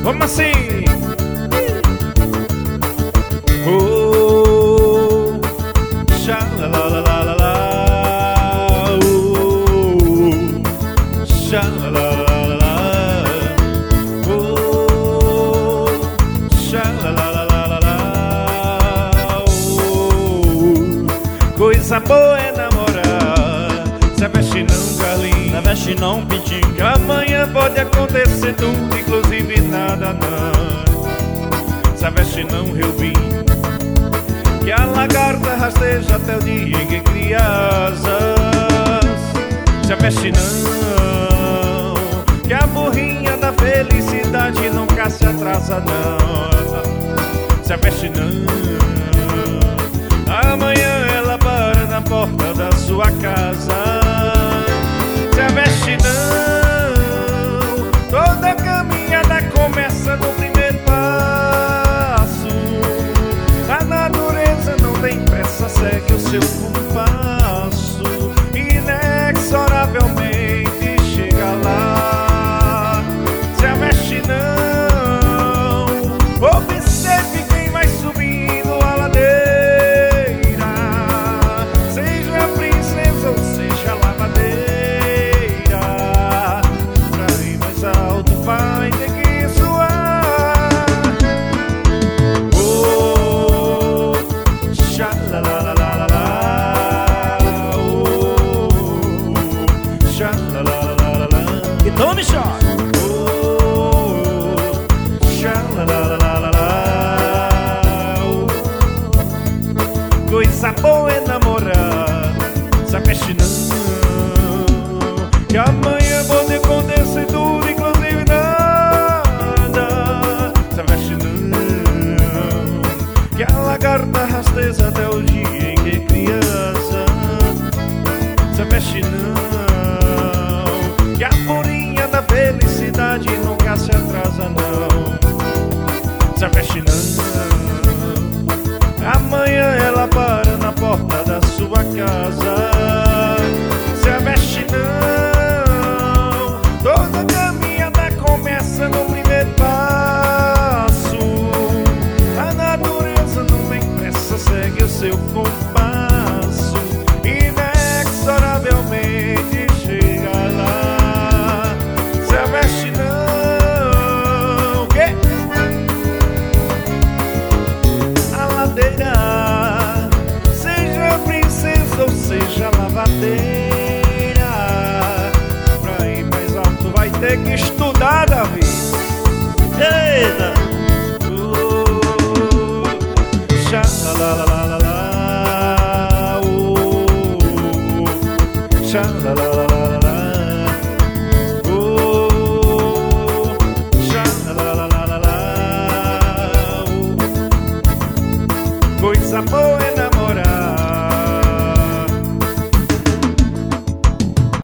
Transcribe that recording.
Vamos assim. Oh, xa la la la la la la, oh, xa la la la la la, oh, xa la la la la la la, oh. Coisa boa é namorar, se veste não, Carlinhos, se veste não, Pintinho, que amanhã pode acontecer tudo, inclusive nada não. Se veste não, Reubim, que a lagarta rasteja até o dia em que cria asas. Se veste não, que a burrinha da felicidade nunca se atrasa não. Se veste não, amanhã ela para na porta da sua casa. Se veste não, toda caminhada começa no primeiro passo. A natureza não tem pressa, segue o seu compasso, inexoravelmente chega lá. Se veste não, observe quem vai subindo a ladeira, seja a princesa ou seja a lavadeira. Pra ir mais alto vai ter que suar. Oh, xa la la la la la la, oh, xa la la la la la. e tome chá. Oh, xa la la la la la la, oh. Coisa boa é namorar, se veste não, que amanhã pode acontecer tudo, inclusive nada. Se veste não, que a lagarta rasteja até o dia em que criança. Se veste não, que a bolinha da felicidade nunca se atrasa não. Se veste não, amanhã ela para na porta da sua casa. Se veste não, toda caminhada começa no primeiro passo. A natureza não tem pressa, segue o seu compasso, inexoravelmente chega lá. Se veste não, que a ladeira, seja a princesa ou seja a lavadeira. Pra ir mais alto vai ter que estudar, Davi. Eita! Oh, xa la la la la la, oh, xa la la la la la, oh, xa la la la la la, oh. Coisa boa